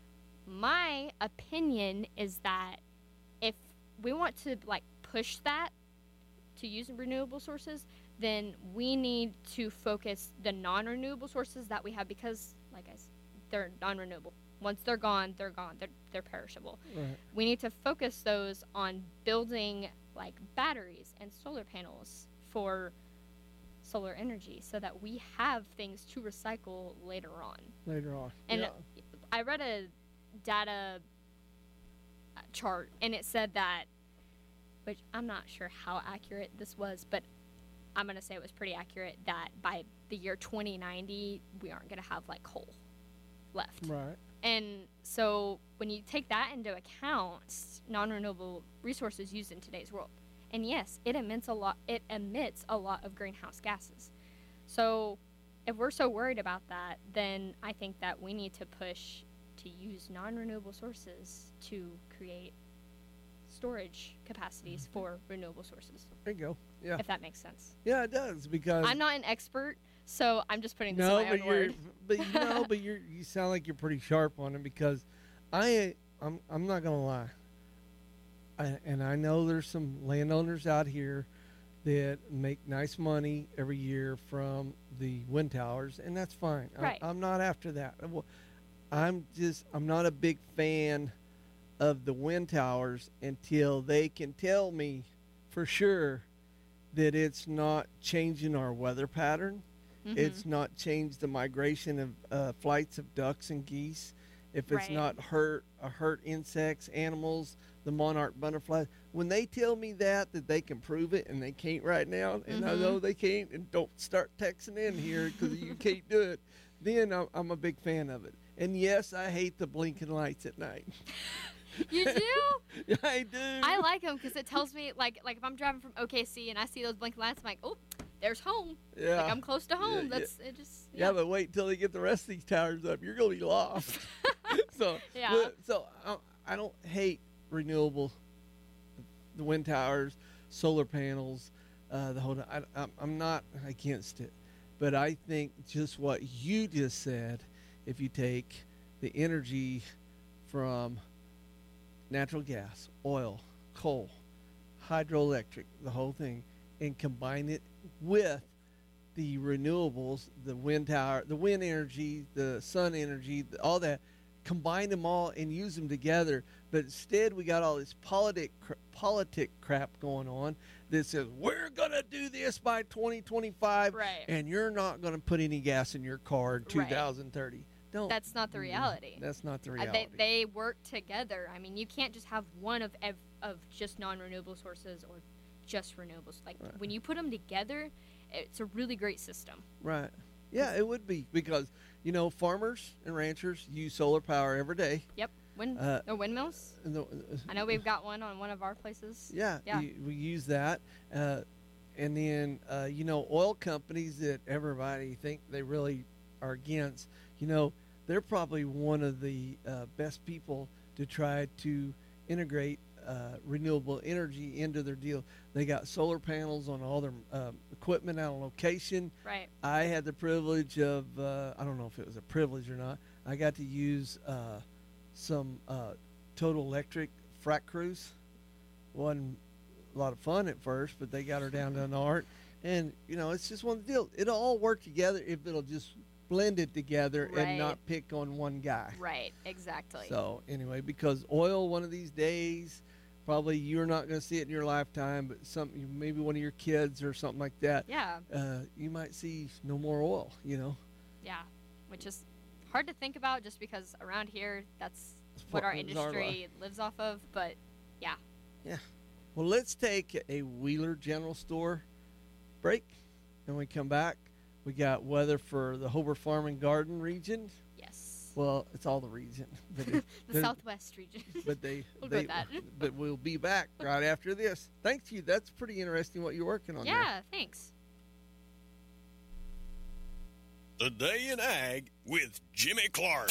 my opinion is that if we want to push that to use renewable sources, then we need to focus the non-renewable sources that we have, because they're non-renewable. Once they're gone, they're gone. They're perishable. Right. We need to focus those on building batteries and solar panels for solar energy so that we have things to recycle later on. And yeah. I read a data chart, and it said that, which I'm not sure how accurate this was, but I'm going to say it was pretty accurate, that by the year 2090, we aren't going to have, like, coal left. Right. And so when you take that into account, non-renewable resources used in today's world, and yes, it emits a lot of greenhouse gases. So if we're so worried about that, then I think that we need to push to use non-renewable sources to create storage capacities for renewable sources. There you go. Yeah. If that makes sense. Yeah, it does, because I'm not an expert, so I'm just putting this in my own word. But you sound like you're pretty sharp on it, because I'm not gonna lie. I know there's some landowners out here that make nice money every year from the wind towers, and that's fine. Right. I'm not after that. I'm not a big fan of the wind towers until they can tell me for sure that it's not changing our weather pattern. Mm-hmm. It's not changed the migration of flights of ducks and geese. If it's Right. not hurt insects, animals, the monarch butterflies. When they tell me that they can prove it, and they can't right now, and I know they can't, and don't start texting in here because you can't do it, then I'm a big fan of it. And yes, I hate the blinking lights at night. You do? Yeah, I do. I like them because it tells me, like if I'm driving from OKC and I see those blinking lights, I'm like, oh, there's home. Yeah. Like, I'm close to home. Yeah, That's it. Just Yeah, but wait until they get the rest of these towers up. You're gonna be lost. So Yeah. I don't hate renewable, the wind towers, solar panels, the whole. I'm not against it, but I think just what you just said, if you take the energy from natural gas, oil, coal, hydroelectric, the whole thing, and combine it with the renewables, the wind tower, the wind energy, the sun energy, all that, combine them all and use them together. But instead, we got all this politic crap going on that says we're gonna do this by 2025, Right. and you're not gonna put any gas in your car in 2030. Don't. That's not the reality. That's not the reality. They work together. I mean, you can't just have one of just non-renewable sources or just renewables. Like when you put them together, it's a really great system. Right. Yeah, it would be, because farmers and ranchers use solar power every day. Yep. Windmills. I know we've got one on one of our places. Yeah. We use that, and then oil companies that everybody think they really are against. They're probably one of the best people to try to integrate renewable energy into their deal. They got solar panels on all their equipment out on location. Right. I had the privilege of, I don't know if it was a privilege or not, I got to use some Total Electric frac crews. Wasn't a lot of fun at first, but they got her down to an art. And, it's just one deal. It'll all work together if it'll just blend it together and not pick on one guy. Right, exactly. So anyway, because oil, one of these days, probably you're not going to see it in your lifetime, but maybe one of your kids or something like that. Yeah. You might see no more oil. Yeah, which is hard to think about, just because around here that's what our industry lives off of. But yeah. Yeah. Well, let's take a Wheeler General Store break, and we come back. We got weather for the Hobart Farm and Garden region. Yes. Well, it's all the region. But the Southwest region. But we'll go with that. But we'll be back right after this. Thank you. That's pretty interesting what you're working on there. Yeah, thanks. Today in Ag with Jimmy Clark.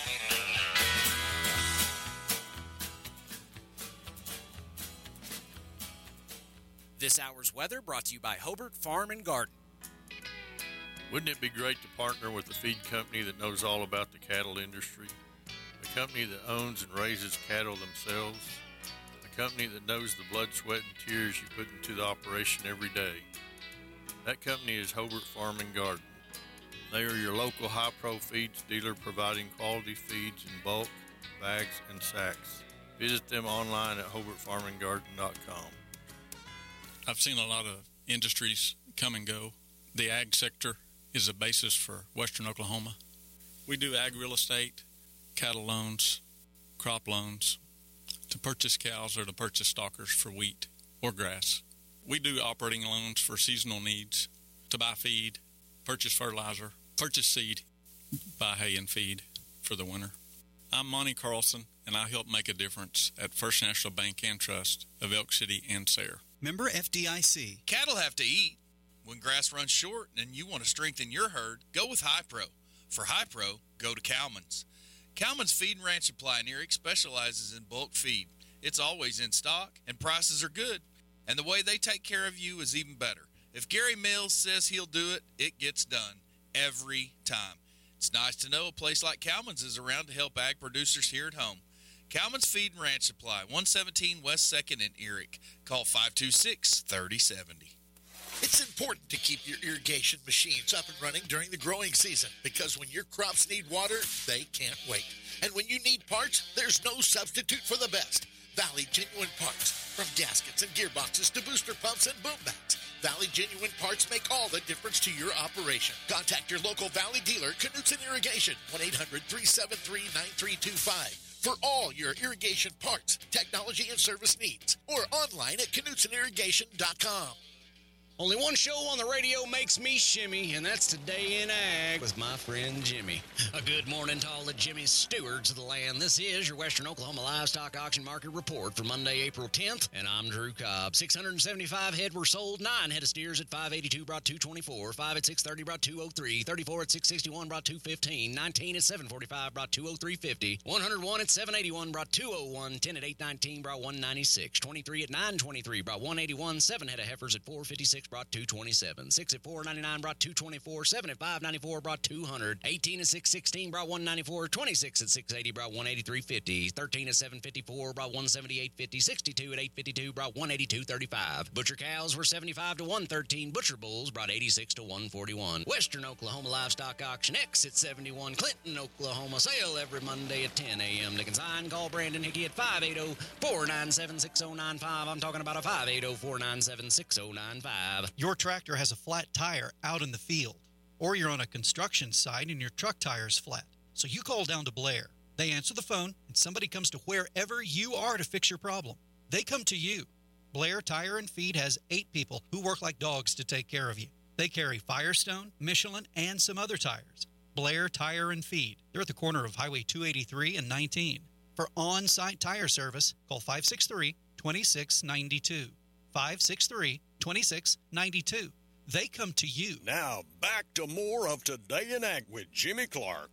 This hour's weather brought to you by Hobart Farm and Garden. Wouldn't it be great to partner with a feed company that knows all about the cattle industry? A company that owns and raises cattle themselves? A company that knows the blood, sweat, and tears you put into the operation every day? That company is Hobart Farm and Garden. They are your local high-pro feeds dealer, providing quality feeds in bulk, bags, and sacks. Visit them online at HobartFarmandGarden.com. I've seen a lot of industries come and go. The ag sector is a basis for western Oklahoma. We do ag real estate, cattle loans, crop loans, to purchase cows or to purchase stalkers for wheat or grass. We do operating loans for seasonal needs, to buy feed, purchase fertilizer, purchase seed, buy hay and feed for the winter. I'm Monty Carlson, and I help make a difference at First National Bank and Trust of Elk City and Sayre. Member FDIC. Cattle have to eat. When grass runs short and you want to strengthen your herd, go with Hi-Pro. For Hi-Pro, go to Cowman's. Cowman's Feed and Ranch Supply in Eric specializes in bulk feed. It's always in stock, and prices are good. And the way they take care of you is even better. If Gary Mills says he'll do it, it gets done. Every time. It's nice to know a place like Cowman's is around to help ag producers here at home. Cowman's Feed and Ranch Supply, 117 West 2nd in Eric. Call 526-3070. It's important to keep your irrigation machines up and running during the growing season because when your crops need water, they can't wait. And when you need parts, there's no substitute for the best. Valley Genuine Parts. From gaskets and gearboxes to booster pumps and boom bats, Valley Genuine Parts make all the difference to your operation. Contact your local Valley dealer, Knutson Irrigation, 1-800-373-9325. For all your irrigation parts, technology, and service needs. Or online at KnutsonIrrigation.com. Only one show on the radio makes me shimmy, and that's Today in Ag with my friend Jimmy. A good morning to all the Jimmy stewards of the land. This is your Western Oklahoma Livestock Auction Market Report for Monday, April 10th, and I'm Drew Cobb. 675 head were sold, 9 head of steers at 582 brought 224, 5 at 630 brought 203, 34 at 661 brought 215, 19 at 745 brought 203.50, 101 at 781 brought 201, 10 at 819 brought 196, 23 at 923 brought 181, 7 head of heifers at 456 brought 227, 6 at 499 brought 224, 7 at 594 brought 200, 18 at 616 brought 194, 26 at 680 brought 183.50, 13 at 754 brought 178.50, 62 at 852 brought 182.35. Butcher cows were 75 to 113, butcher bulls brought 86 to 141. Western Oklahoma Livestock Auction X at 71 Clinton, Oklahoma. Sale every Monday at 10 a.m. to consign. Call Brandon Hickey at 580-497-6095. I'm talking about a 580-497-6095. Your tractor has a flat tire out in the field, or you're on a construction site and your truck tire's flat. So you call down to Blair. They answer the phone, and somebody comes to wherever you are to fix your problem. They come to you. Blair Tire and Feed has 8 people who work like dogs to take care of you. They carry Firestone, Michelin, and some other tires. Blair Tire and Feed. They're at the corner of Highway 283 and 19. For on-site tire service, call 563-2692. 563-2692. They come to you. Now, back to more of Today in Ag with Jimmy Clark.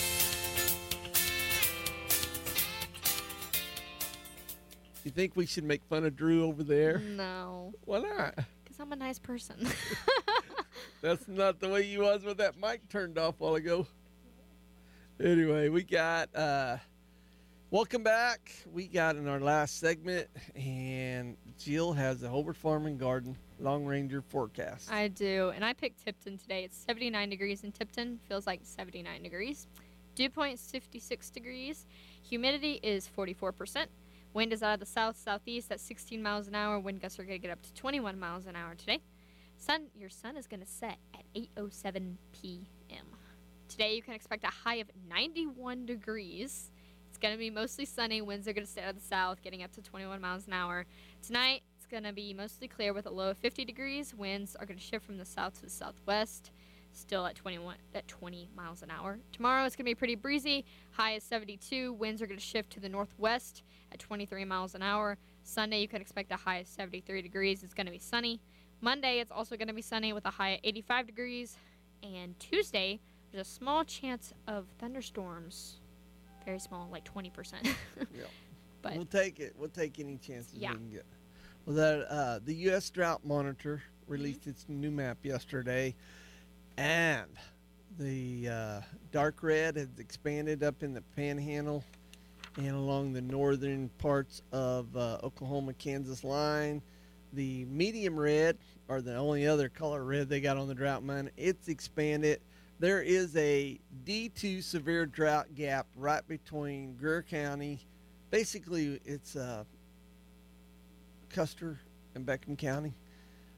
You think we should make fun of Drew over there? No. Why not? Because I'm a nice person. That's not the way you was with that mic turned off a while ago. Anyway, we got... welcome back. We got in our last segment, and Jill has a Hobart Farm and Garden Long Ranger forecast. I do, and I picked Tipton today. It's 79 degrees in Tipton. Feels like 79 degrees. Dew point is 56 degrees. Humidity is 44%. Wind is out of the south-southeast at 16 miles an hour. Wind gusts are going to get up to 21 miles an hour today. Your sun is going to set at 8:07 p.m. Today you can expect a high of 91 degrees. It's going to be mostly sunny. Winds are going to stay out of the south, getting up to 21 miles an hour. Tonight, it's going to be mostly clear with a low of 50 degrees. Winds are going to shift from the south to the southwest, still at 20 miles an hour. Tomorrow, it's going to be pretty breezy. High is 72. Winds are going to shift to the northwest at 23 miles an hour. Sunday, you can expect a high of 73 degrees. It's going to be sunny. Monday, it's also going to be sunny with a high of 85 degrees. And Tuesday, there's a small chance of thunderstorms. Very small, like 20%. Yeah. But we'll take it. We'll take any chances Yeah. we can get. Well, the U.S. Drought Monitor released its new map yesterday, and the dark red has expanded up in the Panhandle and along the northern parts of Oklahoma-Kansas line. The medium red, or the only other color red they got on the drought map, it's expanded. There is a D2 severe drought gap right between Greer County. Basically, it's Custer and Beckham County.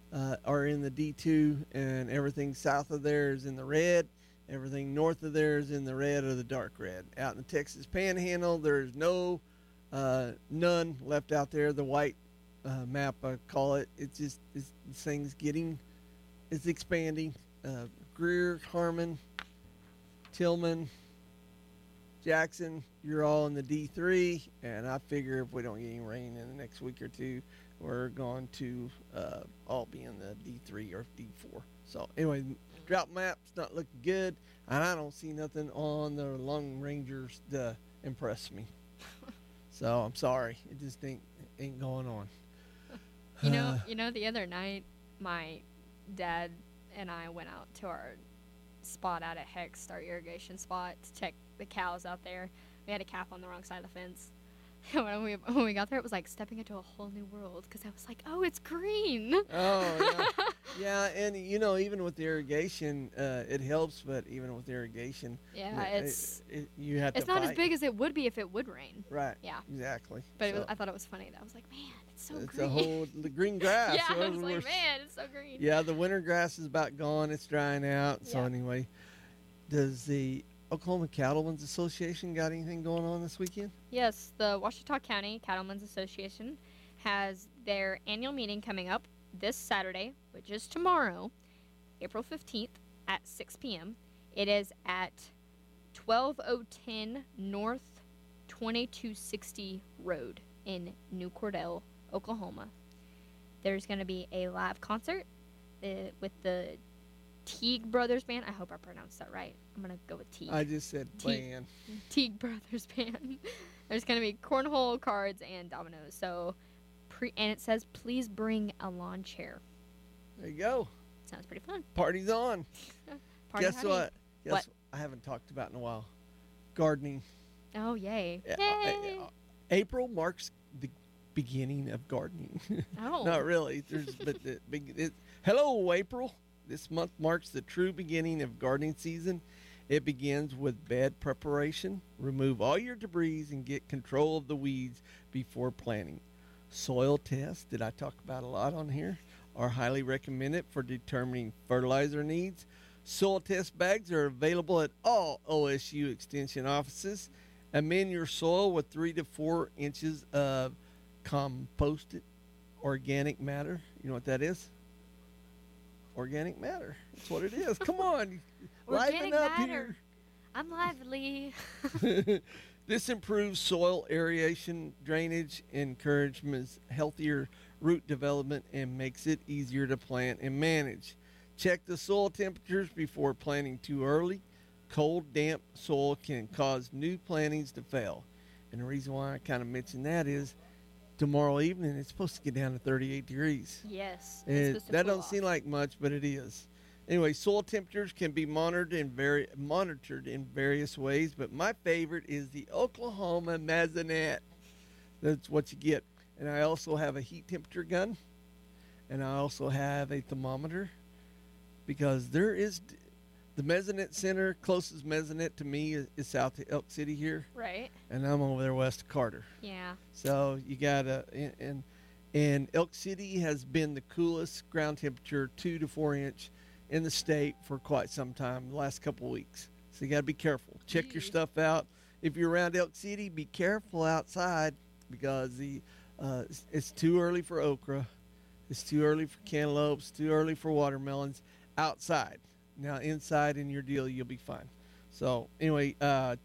are in the D2, and everything south of there is in the red. Everything north of there is in the red or the dark red. Out in the Texas Panhandle, there's none left out there. The white map, I call it. It's just this thing's it's expanding. Greer, Harmon, Tillman, Jackson, you're all in the D3, and I figure if we don't get any rain in the next week or two, we're going to all be in the D3 or D4. So anyway, drought map's not looking good, and I don't see nothing on the Long Rangers to impress me. So I'm sorry, it just ain't going on. You know, the other night, my dad and I went out to our spot out at Hext, our irrigation spot, to check the cows out there. We had a calf on the wrong side of the fence. When we got there, it was like stepping into a whole new world, because I was like, oh, it's green. Oh, yeah. Yeah, and even with the irrigation, it helps, but even with irrigation, yeah, you have to it's not fight. as big as it would be if it would rain. Right. Yeah. Exactly. But I thought it was funny. I was like, man, it's so it's green. the green grass. Yeah, I was like, man, it's so green. Yeah, the winter grass is about gone. It's drying out. So anyway, does the Oklahoma Cattlemen's Association got anything going on this weekend? Yes, the Ouachita County Cattlemen's Association has their annual meeting coming up this Saturday, which is tomorrow, April 15th at 6 p.m. It is at 12010 North 2260 Road in New Cordell, Oklahoma. There's going to be a live concert with the Teague Brothers Band. I hope I pronounced that right. I'm going to go with Teague. I just said band. Teague Brothers Band. There's going to be cornhole, cards, and dominoes. So, and it says, please bring a lawn chair. There you go. Sounds pretty fun. Party's on. Guess howdy. what? What? I haven't talked about in a while. Gardening. Oh, yay. Yay. April marks the beginning of gardening. Oh. Not really. Hello, April. This month marks the true beginning of gardening season. It begins with bed preparation. Remove all your debris and get control of the weeds before planting. Soil tests, that I talk about a lot on here, are highly recommended for determining fertilizer needs. Soil test bags are available at all OSU Extension offices. Amend your soil with 3 to 4 inches of composted organic matter. You know what that is? Organic matter. That's what it is. Come on. Liven up matter. here. I'm lively. This improves soil aeration, drainage, encourages healthier root development, and makes it easier to plant and manage. Check the soil temperatures before planting too early. Cold, damp soil can cause new plantings to fail. And the reason why I kind of mentioned that is tomorrow evening it's supposed to get down to 38 degrees. Yes. That don't seem like much, but it is. Anyway, soil temperatures can be monitored in various ways, but my favorite is the Oklahoma Mesonet. That's what you get. And I also have a heat temperature gun, and I also have a thermometer, because there is the Mesonet Center. Closest Mesonet to me is south of Elk City here. Right. And I'm over there west of Carter. Yeah. So you gotta, and Elk City has been the coolest ground temperature, 2 to 4 inch in the state for quite some time, the last couple of weeks. So you got to be careful. Check your stuff out. If you're around Elk City, be careful outside, because it's too early for okra. It's too early for cantaloupes, too early for watermelons outside. Now, inside in your deal, you'll be fine. So anyway,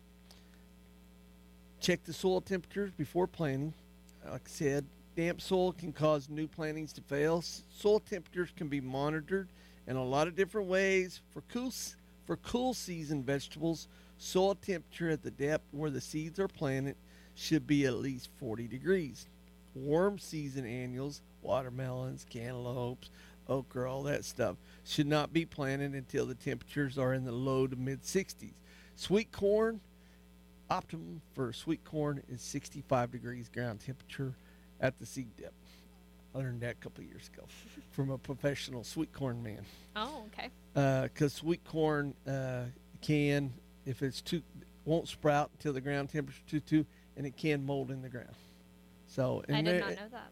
check the soil temperatures before planting. Like I said, damp soil can cause new plantings to fail. Soil temperatures can be monitored in a lot of different ways. For cool season vegetables, soil temperature at the depth where the seeds are planted should be at least 40 degrees. Warm season annuals, watermelons, cantaloupes, okra, all that stuff, should not be planted until the temperatures are in the low to mid 60s. Sweet corn, optimum for sweet corn is 65 degrees ground temperature at the seed depth. I learned that a couple of years ago from a professional sweet corn man. Oh, okay. Because sweet corn can, if it's won't sprout until the ground temperature is too, and it can mold in the ground. So I did not know that.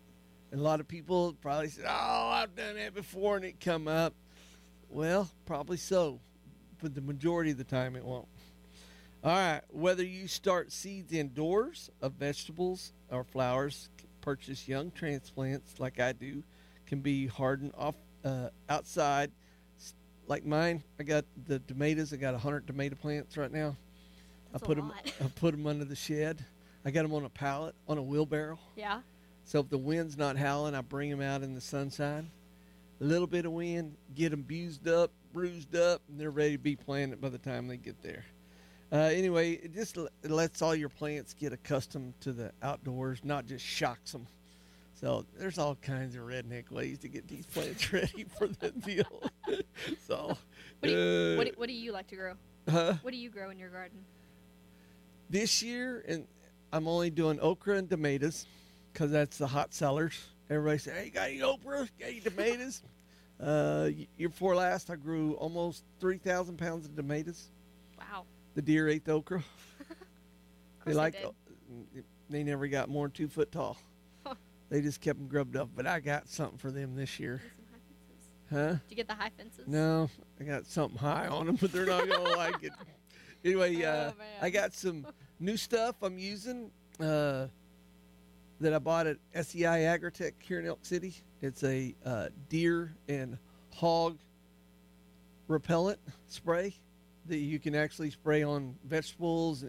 And a lot of people probably say, "Oh, I've done that before," and it come up. Well, probably so, but the majority of the time it won't. All right, whether you start seeds indoors of vegetables or flowers, purchase young transplants like I do, can be hardened off outside. Like mine, I got the tomatoes. I got 100 tomato plants right now. I put them under the shed. I got them on a pallet, on a wheelbarrow. Yeah. So if the wind's not howling, I bring them out in the sunshine. A little bit of wind, get them bruised up, and they're ready to be planted by the time they get there. Anyway, it just lets all your plants get accustomed to the outdoors, not just shocks them. So there's all kinds of redneck ways to get these plants ready for the deal. So, what do you like to grow? Huh? What do you grow in your garden? This year, and I'm only doing okra and tomatoes because that's the hot sellers. Everybody say, "Hey, you got any okra? Got any tomatoes?" Year before last, I grew almost 3,000 pounds of tomatoes. Wow. The deer ate the okra. They They never got more than 2 foot tall. Huh. They just kept them grubbed up. But I got something for them this year. Huh? Did you get the high fences? No, I got something high on them, but they're not gonna like it. Anyway, I got some new stuff I'm using that I bought at SEI Agritech here in Elk City. It's a deer and hog repellent spray that you can actually spray on vegetables.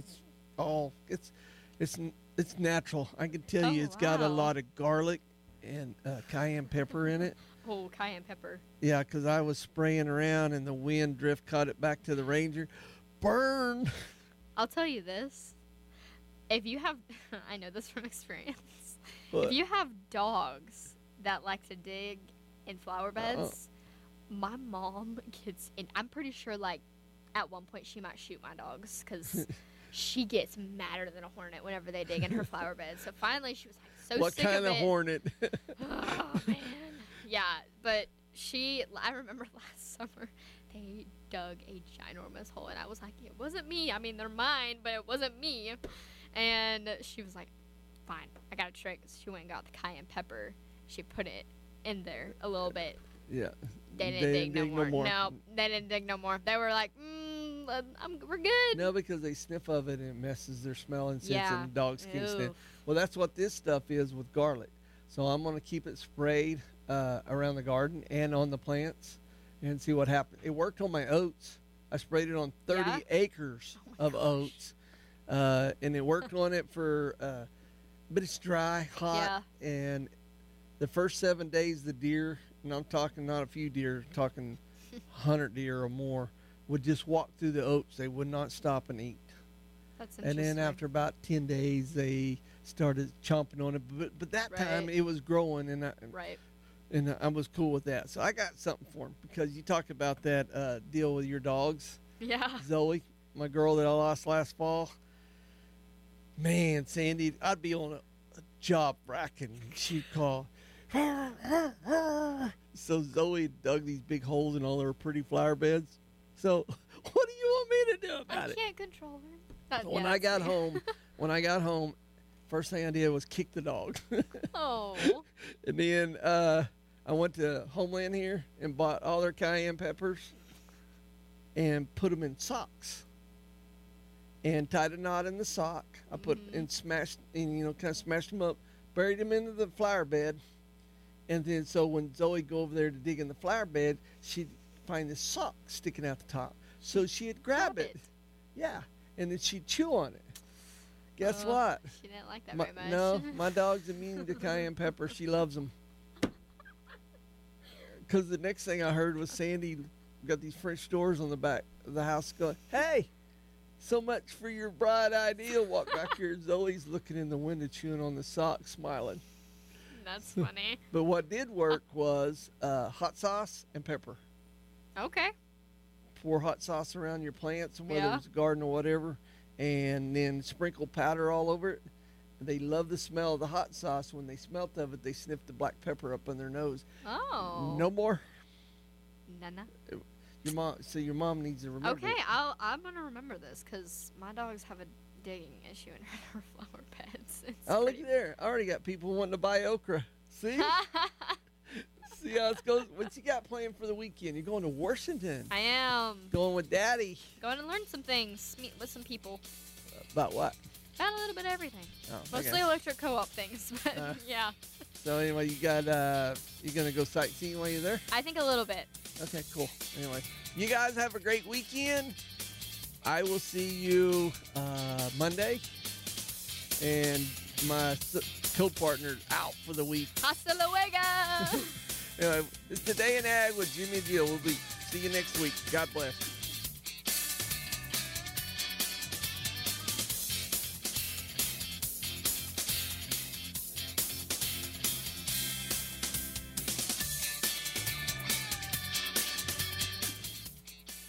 It's natural. I can tell you, it's got a lot of garlic and cayenne pepper in it. Oh, cayenne pepper. Yeah, because I was spraying around and the wind drift caught it back to the Ranger. Burn! I'll tell you this. If you have, I know this from experience. What? If you have dogs that like to dig in flower beds, my mom gets, and I'm pretty sure like at one point she might shoot my dogs because she gets madder than a hornet whenever they dig in her flower bed. So finally she was like so what sick of it. kind of hornet? Oh, man. Yeah, but I remember last summer, they dug a ginormous hole, and I was like, it wasn't me. I mean, they're mine, but it wasn't me. And she was like, fine, I got a trick. She went and got the cayenne pepper. She put it in there a little bit. Yeah. They didn't dig no more. No, they didn't dig no more. They were like, we're good. No, because they sniff of it and it messes their smelling sense Yeah. and dogs can't stand. Ew. Well, that's what this stuff is with garlic. So I'm going to keep it sprayed around the garden and on the plants and see what happens. It worked on my oats. I sprayed it on 30 acres of oats. And it worked on it for, but it's dry, hot. Yeah. And the first 7 days, the deer, and I'm talking not a few deer, talking 100 deer or more, would just walk through the oats. They would not stop and eat. That's And interesting. then after about 10 days, they started chomping on it. But that time, it was growing, and I was cool with that. So I got something for him because you talk about that deal with your dogs. Yeah. Zoe, my girl that I lost last fall. Man, Sandy, I'd be on a job rack and she'd call. So Zoe dug these big holes in all her pretty flower beds. So what do you want me to do about it? I can't control her. When I got home, first thing I did was kick the dog. Oh. And then I went to Homeland here and bought all their cayenne peppers and put them in socks and tied a knot in the sock. I put and smashed and kind of smashed them up, buried them into the flower bed, and then so when Zoe go over there to dig in the flower bed, she'd find this sock sticking out the top, so she'd grab it. Yeah, and then she'd chew on it. Guess what? She didn't like that very much. No, my dog's immune to cayenne pepper. She loves them. Because the next thing I heard was Sandy got these French doors on the back of the house going, "Hey, so much for your bright idea." Walk back here. Zoe's looking in the window, chewing on the sock, smiling. That's funny. But what did work was hot sauce and pepper. Okay. Pour hot sauce around your plants, whether Yeah. it's a garden or whatever, and then sprinkle powder all over it. They love the smell of the hot sauce. When they smelt of it, they sniffed the black pepper up on their nose. Oh. No more. Nana. Your mom needs to remember. Okay, it. I'm gonna remember this because my dogs have a digging issue in her flower beds. It's Oh, look pretty- there! I already got people wanting to buy okra. See? See how it goes? What you got planned for the weekend? You're going to Washington. I am. Going with Daddy. Going to learn some things. Meet with some people. About what? About a little bit of everything. Oh, Mostly okay. electric co-op things, but yeah. So anyway, you got you gonna go sightseeing while you're there? I think a little bit. Okay, cool. Anyway, you guys have a great weekend. I will see you Monday, and my co-partner's out for the week. Hasta luego. Anyway, it's Today in Ag with Jimmy and Jill. See you next week. God bless.